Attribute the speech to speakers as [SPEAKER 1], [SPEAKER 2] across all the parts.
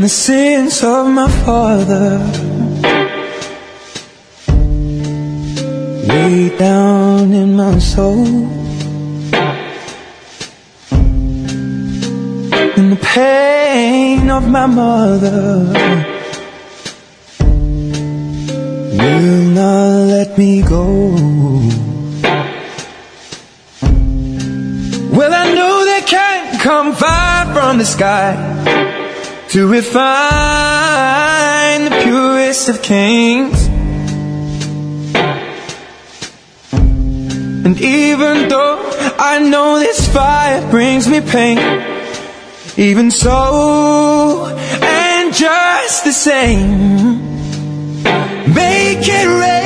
[SPEAKER 1] sins of my father way down in my soul, and the pain of my mother will not let me go. Well, I know they can't come far from the sky to refine the purest of kings. And even though I know this fire brings me pain, even so, and just the same, make it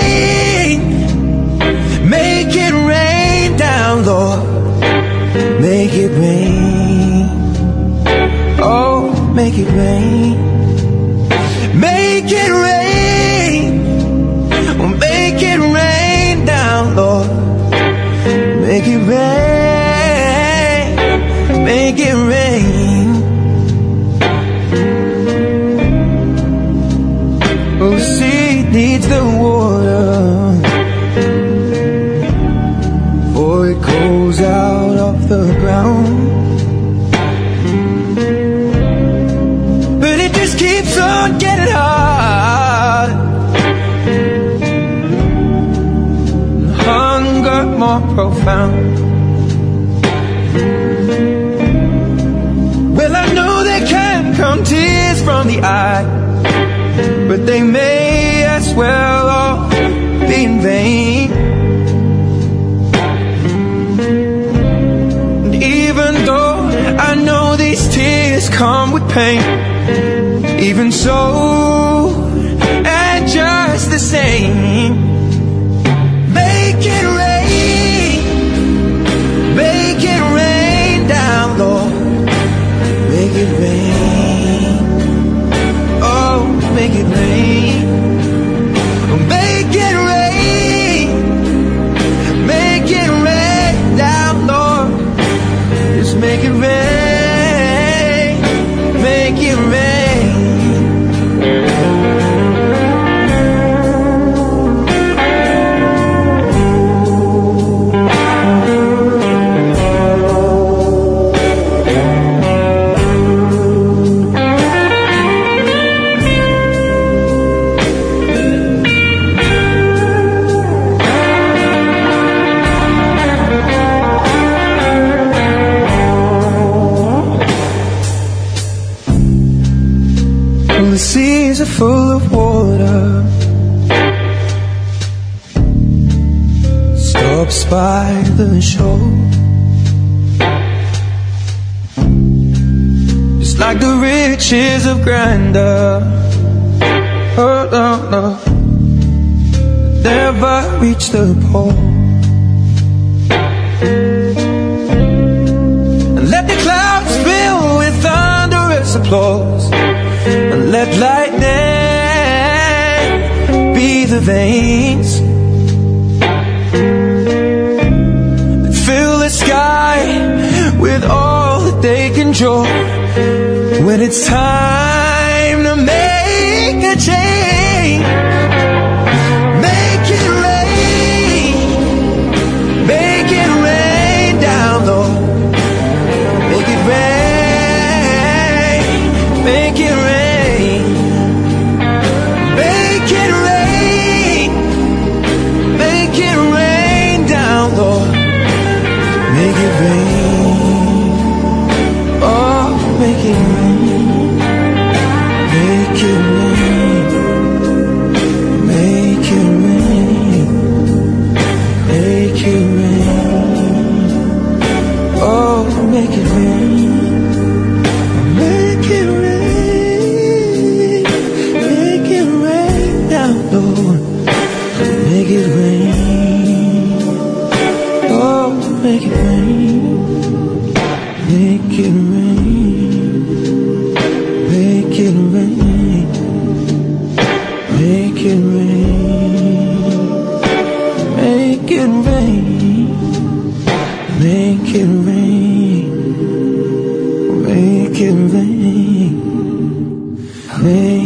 [SPEAKER 1] rain down, Lord, make it rain, oh, make it rain, make it rain, oh, make it rain down, Lord, make it rain, make it rain. Oh, seed needs the water, for it goes out of the ground, but it just keeps on getting hard. Hunger more profound. Well, I know there can come tears from the eye, but they may as well all be in vain. And even though I know these tears come with pain, even so, and just the same, make it rain down, Lord, make it rain, oh, make it rain, make it rain down, Lord, just make it rain, make it rain. The seas are full of water, stops by the shore, just like the riches of grandeur. Oh no, no, never reach the pole. And let the clouds fill with thunderous applause, and let lightning be the veins that fill the sky with all that they can draw when it's time to make a change. Make it rain down, Lord, make it rain, make it rain. Make it rain, oh, make it rain.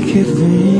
[SPEAKER 1] make it rain.